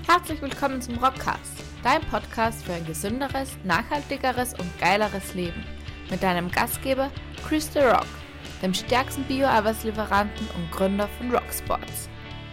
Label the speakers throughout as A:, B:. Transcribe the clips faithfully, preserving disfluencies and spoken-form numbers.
A: Herzlich willkommen zum Rockcast, dein Podcast für ein gesünderes, nachhaltigeres und geileres Leben. Mit deinem Gastgeber Chris The Rock, dem stärksten Bio-Eiweißlieferanten und Gründer von Rocksports.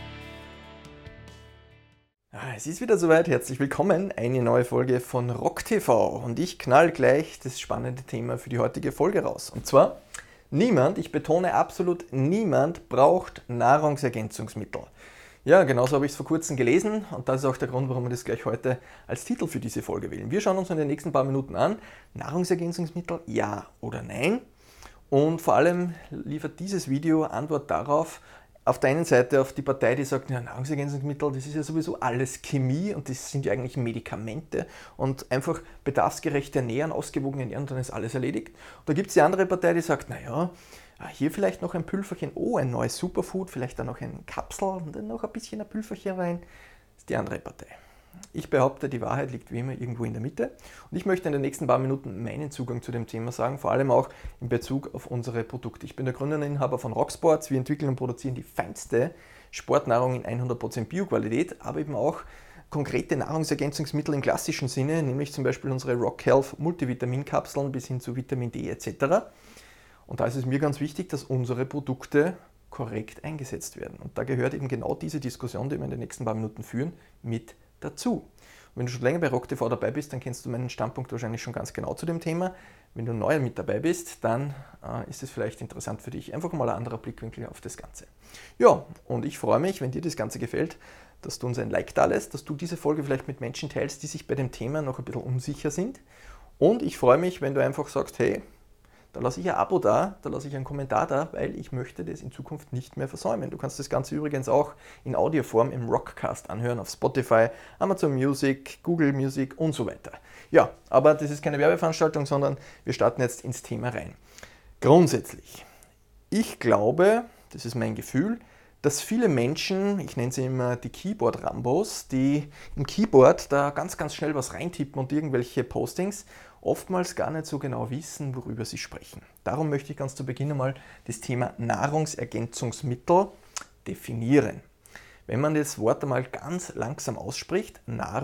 B: Es ist wieder soweit, herzlich willkommen, eine neue Folge von Rock T V und ich knall gleich das spannende Thema für die heutige Folge raus. Und zwar, niemand, ich betone absolut niemand, braucht Nahrungsergänzungsmittel. Ja, genauso habe ich es vor kurzem gelesen und das ist auch der Grund, warum wir das gleich heute als Titel für diese Folge wählen. Wir schauen uns in den nächsten paar Minuten an, Nahrungsergänzungsmittel, ja oder nein? Und vor allem liefert dieses Video Antwort darauf, auf der einen Seite auf die Partei, die sagt, ja, Nahrungsergänzungsmittel, das ist ja sowieso alles Chemie und das sind ja eigentlich Medikamente und einfach bedarfsgerecht ernähren, ausgewogen ernähren und dann ist alles erledigt. Und da gibt es die andere Partei, die sagt, naja, hier vielleicht noch ein Pülferchen, oh, ein neues Superfood, vielleicht dann noch ein Kapsel und dann noch ein bisschen ein Pülferchen rein. Das ist die andere Partei. Ich behaupte, die Wahrheit liegt wie immer irgendwo in der Mitte und ich möchte in den nächsten paar Minuten meinen Zugang zu dem Thema sagen, vor allem auch in Bezug auf unsere Produkte. Ich bin der Gründer und Inhaber von Rocksports. Wir entwickeln und produzieren die feinste Sportnahrung in hundert Prozent Bio-Qualität, aber eben auch konkrete Nahrungsergänzungsmittel im klassischen Sinne, nämlich zum Beispiel unsere Rock Health Multivitaminkapseln bis hin zu Vitamin D et cetera. Und da ist es mir ganz wichtig, dass unsere Produkte korrekt eingesetzt werden. Und da gehört eben genau diese Diskussion, die wir in den nächsten paar Minuten führen, mit dazu. Und wenn du schon länger bei Rock T V dabei bist, dann kennst du meinen Standpunkt wahrscheinlich schon ganz genau zu dem Thema. Wenn du neu mit dabei bist, dann äh, ist es vielleicht interessant für dich. Einfach mal ein anderer Blickwinkel auf das Ganze. Ja, und ich freue mich, wenn dir das Ganze gefällt, dass du uns ein Like da lässt, dass du diese Folge vielleicht mit Menschen teilst, die sich bei dem Thema noch ein bisschen unsicher sind. Und ich freue mich, wenn du einfach sagst, hey, da lasse ich ein Abo da, da lasse ich einen Kommentar da, weil ich möchte das in Zukunft nicht mehr versäumen. Du kannst das Ganze übrigens auch in Audioform im Rockcast anhören, auf Spotify, Amazon Music, Google Music und so weiter. Ja, aber das ist keine Werbeveranstaltung, sondern wir starten jetzt ins Thema rein. Grundsätzlich, ich glaube, das ist mein Gefühl, dass viele Menschen, ich nenne sie immer die Keyboard-Rambos, die im Keyboard da ganz, ganz schnell was reintippen und irgendwelche Postings oftmals gar nicht so genau wissen, worüber sie sprechen. Darum möchte ich ganz zu Beginn einmal das Thema Nahrungsergänzungsmittel definieren. Wenn man das Wort einmal ganz langsam ausspricht,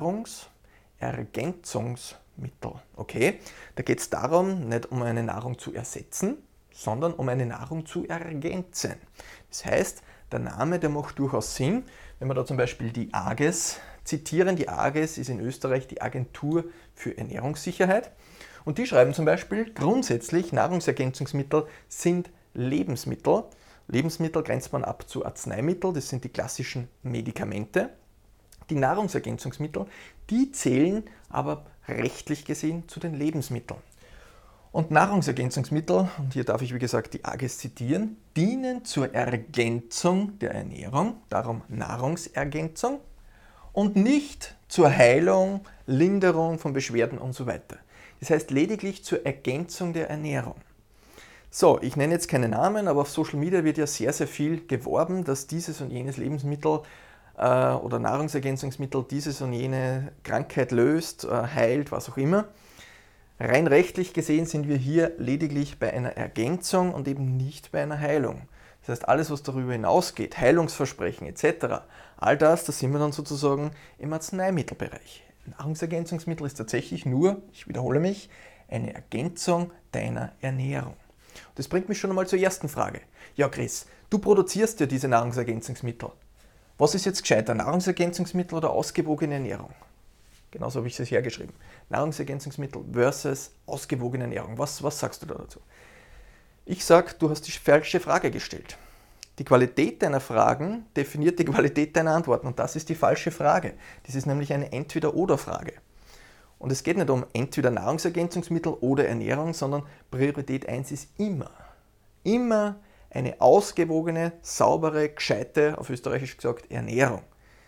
B: Nahrungsergänzungsmittel. Okay, da geht es darum, nicht um eine Nahrung zu ersetzen, sondern um eine Nahrung zu ergänzen. Das heißt, der Name, der macht durchaus Sinn, wenn wir da zum Beispiel die A G E S zitieren. Die A G E S ist in Österreich die Agentur für Ernährungssicherheit und die schreiben zum Beispiel, grundsätzlich Nahrungsergänzungsmittel sind Lebensmittel. Lebensmittel grenzt man ab zu Arzneimittel, das sind die klassischen Medikamente. Die Nahrungsergänzungsmittel, die zählen aber rechtlich gesehen zu den Lebensmitteln. Und Nahrungsergänzungsmittel, und hier darf ich wie gesagt die A G E S zitieren, dienen zur Ergänzung der Ernährung, darum Nahrungsergänzung, und nicht zur Heilung, Linderung von Beschwerden und so weiter. Das heißt lediglich zur Ergänzung der Ernährung. So, ich nenne jetzt keine Namen, aber auf Social Media wird ja sehr, sehr viel geworben, dass dieses und jenes Lebensmittel äh, oder Nahrungsergänzungsmittel dieses und jene Krankheit löst, äh, heilt, was auch immer. Rein rechtlich gesehen sind wir hier lediglich bei einer Ergänzung und eben nicht bei einer Heilung. Das heißt, alles, was darüber hinausgeht, Heilungsversprechen et cetera, all das, das sind wir dann sozusagen im Arzneimittelbereich. Nahrungsergänzungsmittel ist tatsächlich nur, ich wiederhole mich, eine Ergänzung deiner Ernährung. Das bringt mich schon einmal zur ersten Frage. Ja, Chris, du produzierst ja diese Nahrungsergänzungsmittel. Was ist jetzt gescheiter, Nahrungsergänzungsmittel oder ausgewogene Ernährung? Genauso habe ich es hergeschrieben. Nahrungsergänzungsmittel versus ausgewogene Ernährung. Was, was sagst du da dazu? Ich sage, du hast die falsche Frage gestellt. Die Qualität deiner Fragen definiert die Qualität deiner Antworten und das ist die falsche Frage. Das ist nämlich eine Entweder-Oder-Frage. Und es geht nicht um entweder Nahrungsergänzungsmittel oder Ernährung, sondern Priorität eins ist immer, immer eine ausgewogene, saubere, gescheite, auf Österreichisch gesagt, Ernährung.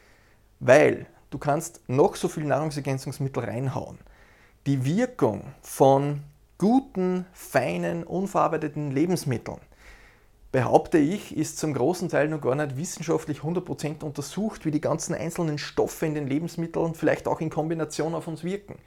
B: Weil du kannst noch so viel Nahrungsergänzungsmittel reinhauen. Die Wirkung von guten, feinen, unverarbeiteten Lebensmitteln, behaupte ich, ist zum großen Teil noch gar nicht wissenschaftlich hundert Prozent untersucht, wie die ganzen einzelnen Stoffe in den Lebensmitteln vielleicht auch in Kombination auf uns wirken.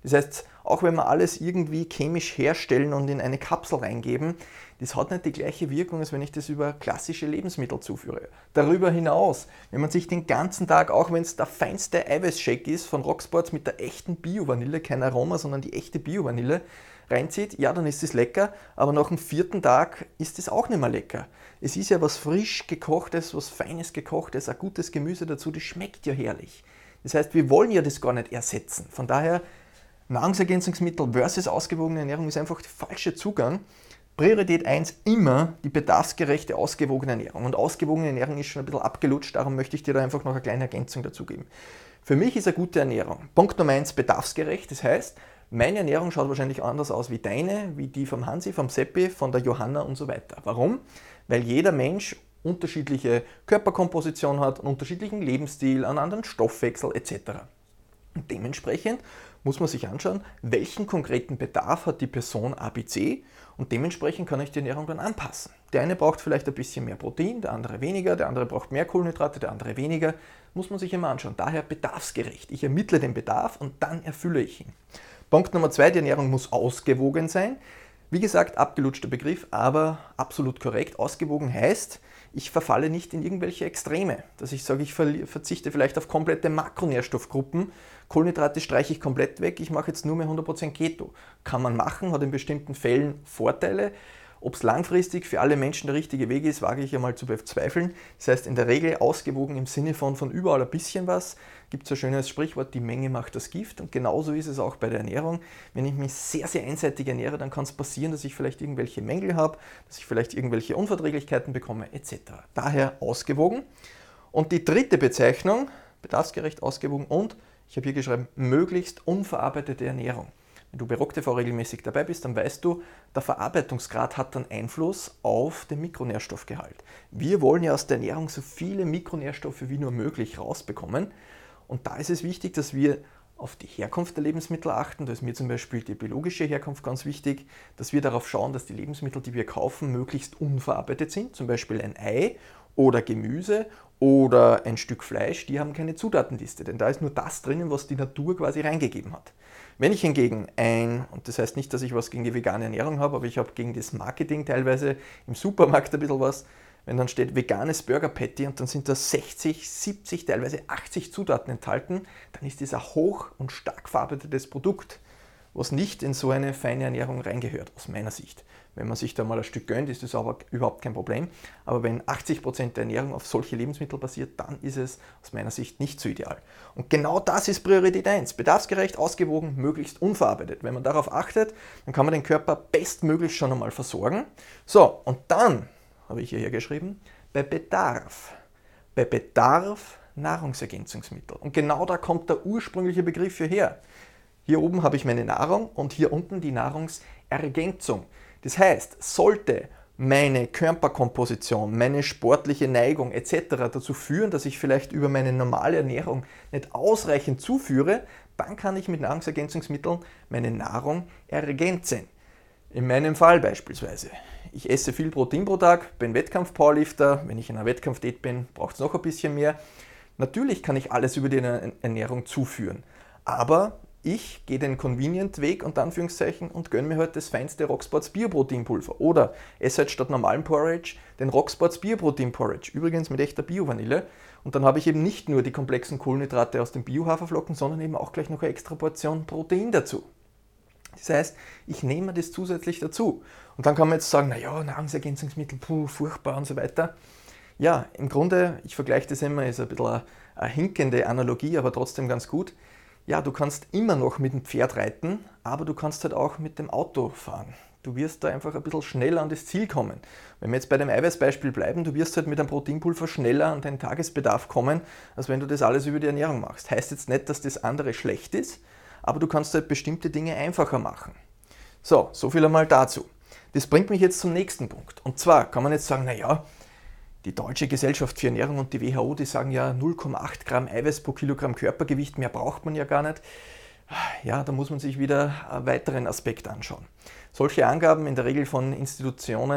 B: Das heißt, auch wenn wir alles irgendwie chemisch herstellen und in eine Kapsel reingeben, das hat nicht die gleiche Wirkung, als wenn ich das über klassische Lebensmittel zuführe. Darüber hinaus, wenn man sich den ganzen Tag, auch wenn es der feinste Eiweißshake ist von Rocksports mit der echten Bio-Vanille, kein Aroma, sondern die echte Bio-Vanille, reinzieht, ja, dann ist es lecker, aber nach dem vierten Tag ist es auch nicht mehr lecker. Es ist ja was frisch gekochtes, was feines gekochtes, ein gutes Gemüse dazu, das schmeckt ja herrlich. Das heißt, wir wollen ja das gar nicht ersetzen. Von daher, Nahrungsergänzungsmittel versus ausgewogene Ernährung ist einfach der falsche Zugang. Priorität eins immer die bedarfsgerechte, ausgewogene Ernährung. Und ausgewogene Ernährung ist schon ein bisschen abgelutscht, darum möchte ich dir da einfach noch eine kleine Ergänzung dazu geben. Für mich ist eine gute Ernährung Punkt Nummer eins bedarfsgerecht, das heißt, meine Ernährung schaut wahrscheinlich anders aus wie deine, wie die vom Hansi, vom Seppi, von der Johanna und so weiter. Warum? Weil jeder Mensch unterschiedliche Körperkomposition hat, einen unterschiedlichen Lebensstil, einen anderen Stoffwechsel et cetera. Und dementsprechend muss man sich anschauen, welchen konkreten Bedarf hat die Person A B C und dementsprechend kann ich die Ernährung dann anpassen. Der eine braucht vielleicht ein bisschen mehr Protein, der andere weniger, der andere braucht mehr Kohlenhydrate, der andere weniger. Muss man sich immer anschauen. Daher bedarfsgerecht. Ich ermittle den Bedarf und dann erfülle ich ihn. Punkt Nummer zwei, die Ernährung muss ausgewogen sein. Wie gesagt, abgelutschter Begriff, aber absolut korrekt. Ausgewogen heißt, ich verfalle nicht in irgendwelche Extreme. Dass ich sage, ich verzichte vielleicht auf komplette Makronährstoffgruppen, Kohlenhydrate streiche ich komplett weg, ich mache jetzt nur mehr hundert Prozent Keto. Kann man machen, hat in bestimmten Fällen Vorteile. Ob es langfristig für alle Menschen der richtige Weg ist, wage ich einmal zu bezweifeln. Das heißt, in der Regel ausgewogen im Sinne von von überall ein bisschen was. Gibt es ein schönes Sprichwort, die Menge macht das Gift. Und genauso ist es auch bei der Ernährung. Wenn ich mich sehr, sehr einseitig ernähre, dann kann es passieren, dass ich vielleicht irgendwelche Mängel habe, dass ich vielleicht irgendwelche Unverträglichkeiten bekomme, et cetera. Daher ausgewogen. Und die dritte Bezeichnung, bedarfsgerecht, ausgewogen und, ich habe hier geschrieben, möglichst unverarbeitete Ernährung. Wenn du bei RockTV regelmäßig dabei bist, dann weißt du, der Verarbeitungsgrad hat dann Einfluss auf den Mikronährstoffgehalt. Wir wollen ja aus der Ernährung so viele Mikronährstoffe wie nur möglich rausbekommen. Und da ist es wichtig, dass wir auf die Herkunft der Lebensmittel achten. Da ist mir zum Beispiel die biologische Herkunft ganz wichtig, dass wir darauf schauen, dass die Lebensmittel, die wir kaufen, möglichst unverarbeitet sind. Zum Beispiel ein Ei oder Gemüse oder ein Stück Fleisch, die haben keine Zutatenliste, denn da ist nur das drinnen, was die Natur quasi reingegeben hat. Wenn ich hingegen ein, und das heißt nicht, dass ich was gegen die vegane Ernährung habe, aber ich habe gegen das Marketing teilweise im Supermarkt ein bisschen was, wenn dann steht veganes Burger Patty und dann sind da sechzig, siebzig, teilweise achtzig Zutaten enthalten, dann ist das ein hoch und stark verarbeitetes Produkt, was nicht in so eine feine Ernährung reingehört, aus meiner Sicht. Wenn man sich da mal ein Stück gönnt, ist das aber überhaupt kein Problem. Aber wenn achtzig Prozent der Ernährung auf solche Lebensmittel basiert, dann ist es aus meiner Sicht nicht so ideal. Und genau das ist Priorität eins. Bedarfsgerecht, ausgewogen, möglichst unverarbeitet. Wenn man darauf achtet, dann kann man den Körper bestmöglich schon einmal versorgen. So, und dann, habe ich hierher geschrieben, bei Bedarf. Bei Bedarf Nahrungsergänzungsmittel. Und genau da kommt der ursprüngliche Begriff hierher. Hier oben habe ich meine Nahrung und hier unten die Nahrungsergänzung. Das heißt, sollte meine Körperkomposition, meine sportliche Neigung et cetera dazu führen, dass ich vielleicht über meine normale Ernährung nicht ausreichend zuführe, dann kann ich mit Nahrungsergänzungsmitteln meine Nahrung ergänzen. In meinem Fall beispielsweise. Ich esse viel Protein pro Tag, bin Wettkampf-Powerlifter. Wenn ich in einer Wettkampfdiät bin, braucht es noch ein bisschen mehr. Natürlich kann ich alles über die Ernährung zuführen, aber ich gehe den Convenient-Weg unter Anführungszeichen und gönne mir halt das feinste Rocksports Bio-Proteinpulver. Oder esse halt statt normalem Porridge den Rocksports Bio-Protein-Porridge. Übrigens mit echter Bio-Vanille. Und dann habe ich eben nicht nur die komplexen Kohlenhydrate aus den Bio-Haferflocken, sondern eben auch gleich noch eine extra Portion Protein dazu. Das heißt, ich nehme das zusätzlich dazu. Und dann kann man jetzt sagen, naja, Nahrungsergänzungsmittel, puh, furchtbar und so weiter. Ja, im Grunde, ich vergleiche das immer, ist ein bisschen eine, eine hinkende Analogie, aber trotzdem ganz gut. Ja, du kannst immer noch mit dem Pferd reiten, aber du kannst halt auch mit dem Auto fahren. Du wirst da einfach ein bisschen schneller an das Ziel kommen. Wenn wir jetzt bei dem Eiweißbeispiel bleiben, du wirst halt mit einem Proteinpulver schneller an deinen Tagesbedarf kommen, als wenn du das alles über die Ernährung machst. Heißt jetzt nicht, dass das andere schlecht ist, aber du kannst halt bestimmte Dinge einfacher machen. So, so viel einmal dazu. Das bringt mich jetzt zum nächsten Punkt. Und zwar kann man jetzt sagen, naja, die Deutsche Gesellschaft für Ernährung und die W H O, die sagen ja null Komma acht Gramm Eiweiß pro Kilogramm Körpergewicht, mehr braucht man ja gar nicht. Ja, da muss man sich wieder einen weiteren Aspekt anschauen. Solche Angaben in der Regel von Institutionen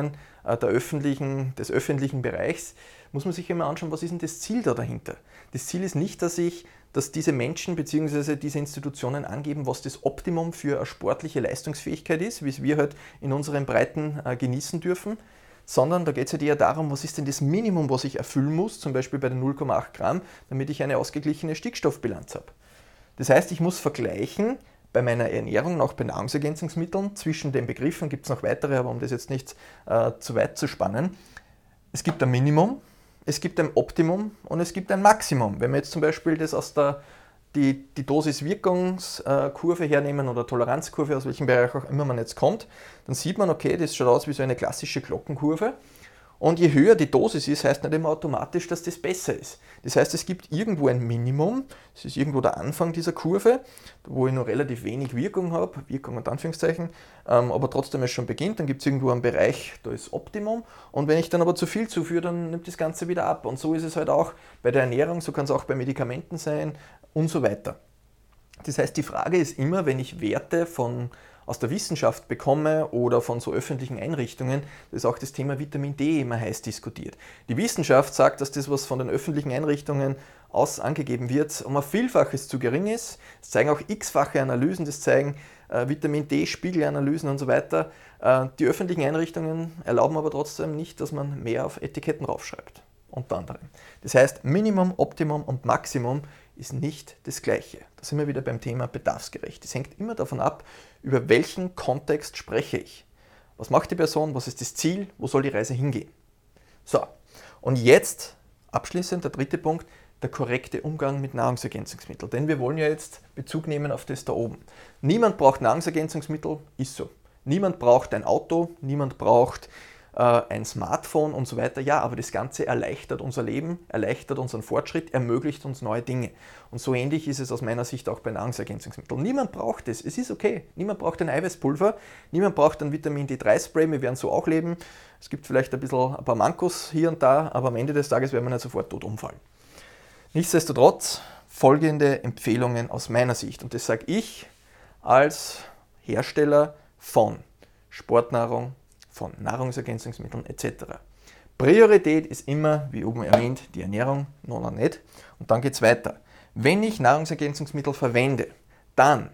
B: der öffentlichen, des öffentlichen Bereichs, muss man sich immer anschauen, was ist denn das Ziel da dahinter? Das Ziel ist nicht, dass ich, dass diese Menschen bzw. diese Institutionen angeben, was das Optimum für eine sportliche Leistungsfähigkeit ist, wie es wir halt in unseren Breiten äh, genießen dürfen, sondern da geht es halt eher darum, was ist denn das Minimum, was ich erfüllen muss, zum Beispiel bei den null Komma acht Gramm, damit ich eine ausgeglichene Stickstoffbilanz habe. Das heißt, ich muss vergleichen bei meiner Ernährung, auch bei Nahrungsergänzungsmitteln, zwischen den Begriffen gibt es noch weitere, aber um das jetzt nicht äh, zu weit zu spannen. Es gibt ein Minimum, es gibt ein Optimum und es gibt ein Maximum. Wenn wir jetzt zum Beispiel das aus der die, die Dosis-Wirkungskurve hernehmen oder Toleranzkurve, aus welchem Bereich auch immer man jetzt kommt, dann sieht man, okay, das schaut aus wie so eine klassische Glockenkurve. Und je höher die Dosis ist, heißt nicht immer automatisch, dass das besser ist. Das heißt, es gibt irgendwo ein Minimum, das ist irgendwo der Anfang dieser Kurve, wo ich noch relativ wenig Wirkung habe, Wirkung unter Anführungszeichen, ähm, aber trotzdem es schon beginnt, dann gibt es irgendwo einen Bereich, da ist Optimum. Und wenn ich dann aber zu viel zuführe, dann nimmt das Ganze wieder ab. Und so ist es halt auch bei der Ernährung, so kann es auch bei Medikamenten sein und so weiter. Das heißt, die Frage ist immer, wenn ich Werte von aus der Wissenschaft bekomme oder von so öffentlichen Einrichtungen, das ist auch das Thema Vitamin D immer heiß diskutiert. Die Wissenschaft sagt, dass das, was von den öffentlichen Einrichtungen aus angegeben wird, um ein Vielfaches zu gering ist. Das zeigen auch x-fache Analysen, das zeigen äh, Vitamin D-Spiegelanalysen und so weiter. Äh, die öffentlichen Einrichtungen erlauben aber trotzdem nicht, dass man mehr auf Etiketten raufschreibt, unter anderem. Das heißt, Minimum, Optimum und Maximum ist nicht das Gleiche. Da sind wir wieder beim Thema bedarfsgerecht. Das hängt immer davon ab, über welchen Kontext spreche ich. Was macht die Person, was ist das Ziel, wo soll die Reise hingehen? So, und jetzt abschließend der dritte Punkt, der korrekte Umgang mit Nahrungsergänzungsmitteln. Denn wir wollen ja jetzt Bezug nehmen auf das da oben. Niemand braucht Nahrungsergänzungsmittel, ist so. Niemand braucht ein Auto, niemand braucht ein Smartphone und so weiter. Ja, aber das Ganze erleichtert unser Leben, erleichtert unseren Fortschritt, ermöglicht uns neue Dinge. Und so ähnlich ist es aus meiner Sicht auch bei Nahrungsergänzungsmitteln. Niemand braucht es, es ist okay. Niemand braucht ein Eiweißpulver, niemand braucht ein Vitamin D drei Spray, wir werden so auch leben. Es gibt vielleicht ein bisschen ein paar Mankos hier und da, aber am Ende des Tages werden wir nicht sofort tot umfallen. Nichtsdestotrotz folgende Empfehlungen aus meiner Sicht. Und das sage ich als Hersteller von Sportnahrung, von Nahrungsergänzungsmitteln et cetera. Priorität ist immer, wie oben erwähnt, die Ernährung, noch noch nicht. Und dann geht es weiter. Wenn ich Nahrungsergänzungsmittel verwende, dann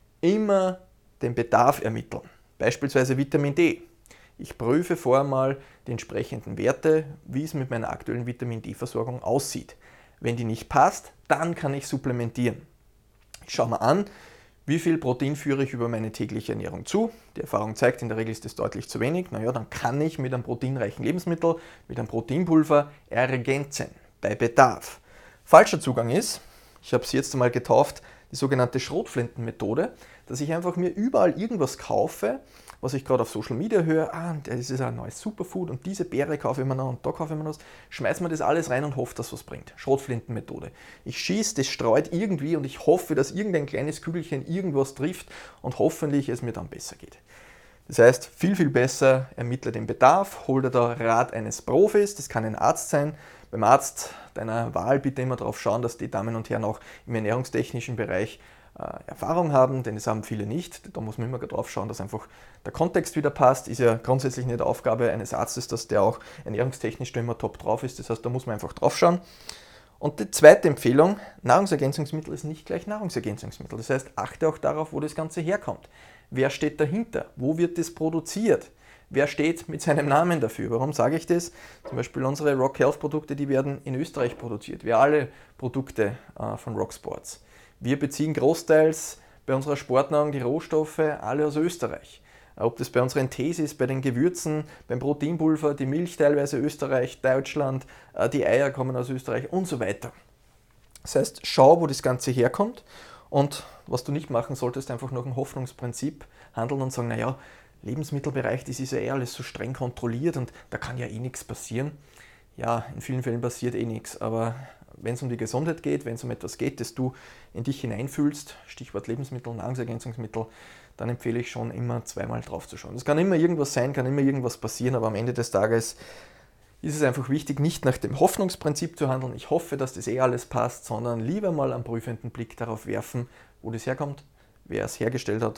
B: immer den Bedarf ermitteln. Beispielsweise Vitamin D. Ich prüfe vorher mal die entsprechenden Werte, wie es mit meiner aktuellen Vitamin D-Versorgung aussieht. Wenn die nicht passt, dann kann ich supplementieren. Ich schaue mir an, wie viel Protein führe ich über meine tägliche Ernährung zu? Die Erfahrung zeigt, in der Regel ist das deutlich zu wenig. Naja, dann kann ich mit einem proteinreichen Lebensmittel, mit einem Proteinpulver ergänzen, bei Bedarf. Falscher Zugang ist, ich habe es jetzt einmal getauft, die sogenannte Schrotflintenmethode, dass ich einfach mir überall irgendwas kaufe, was ich gerade auf Social Media höre, ah, das ist ein neues Superfood und diese Beere kaufe ich mir noch und da kaufe ich mir noch was, schmeiß mir das alles rein und hoffe, dass es was bringt. Schrotflintenmethode. Ich schieße, das streut irgendwie und ich hoffe, dass irgendein kleines Kügelchen irgendwas trifft und hoffentlich es mir dann besser geht. Das heißt, viel, viel besser ermittle den Bedarf, hol dir da Rat eines Profis, das kann ein Arzt sein. Beim Arzt deiner Wahl bitte immer darauf schauen, dass die Damen und Herren auch im ernährungstechnischen Bereich Erfahrung haben, denn das haben viele nicht. Da muss man immer drauf schauen, dass einfach der Kontext wieder passt. Ist ja grundsätzlich nicht Aufgabe eines Arztes, dass der auch ernährungstechnisch immer top drauf ist. Das heißt, da muss man einfach drauf schauen. Und die zweite Empfehlung, Nahrungsergänzungsmittel ist nicht gleich Nahrungsergänzungsmittel. Das heißt, achte auch darauf, wo das Ganze herkommt. Wer steht dahinter? Wo wird das produziert? Wer steht mit seinem Namen dafür? Warum sage ich das? Zum Beispiel unsere Rock Health Produkte, die werden in Österreich produziert. Wir alle Produkte äh, von Rock Sports. Wir beziehen großteils bei unserer Sportnahrung die Rohstoffe alle aus Österreich. Ob das bei unseren Tees ist, bei den Gewürzen, beim Proteinpulver, die Milch teilweise Österreich, Deutschland, die Eier kommen aus Österreich und so weiter. Das heißt, schau, wo das Ganze herkommt und was du nicht machen solltest, einfach nach dem Hoffnungsprinzip handeln und sagen, naja, Lebensmittelbereich, das ist ja eh alles so streng kontrolliert und da kann ja eh nichts passieren. Ja, in vielen Fällen passiert eh nichts, aber wenn es um die Gesundheit geht, wenn es um etwas geht, das du in dich hineinfühlst, Stichwort Lebensmittel, Nahrungsergänzungsmittel, dann empfehle ich schon immer zweimal drauf zu schauen. Es kann immer irgendwas sein, kann immer irgendwas passieren, aber am Ende des Tages ist es einfach wichtig, nicht nach dem Hoffnungsprinzip zu handeln, ich hoffe, dass das eh alles passt, sondern lieber mal einen prüfenden Blick darauf werfen, wo das herkommt, wer es hergestellt hat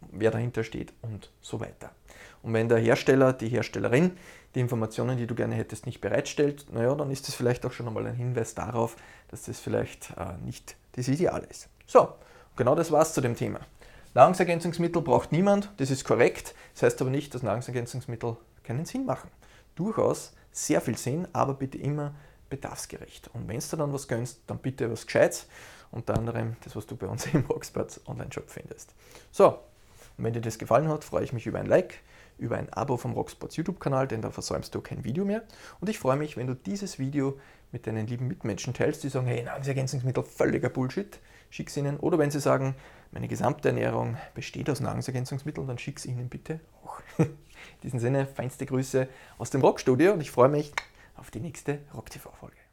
B: wer dahinter steht und so weiter. Und wenn der Hersteller, die Herstellerin die Informationen, die du gerne hättest, nicht bereitstellt, naja, dann ist das vielleicht auch schon einmal ein Hinweis darauf, dass das vielleicht äh, nicht das Ideal ist. So, genau das war's zu dem Thema. Nahrungsergänzungsmittel braucht niemand, das ist korrekt. Das heißt aber nicht, dass Nahrungsergänzungsmittel keinen Sinn machen. Durchaus sehr viel Sinn, aber bitte immer bedarfsgerecht. Und wenn du dann was gönnst, dann bitte was Gescheites, unter anderem das, was du bei uns im Rocksports Online-Shop findest. So, und wenn dir das gefallen hat, freue ich mich über ein Like, über ein Abo vom Rocksports YouTube-Kanal, denn da versäumst du kein Video mehr. Und ich freue mich, wenn du dieses Video mit deinen lieben Mitmenschen teilst, die sagen, hey, Nahrungsergänzungsmittel, völliger Bullshit, schick's ihnen. Oder wenn sie sagen, meine gesamte Ernährung besteht aus Nahrungsergänzungsmitteln, dann schick's ihnen bitte auch. In diesem Sinne, feinste Grüße aus dem Rockstudio und ich freue mich auf die nächste Rock-T V-Folge.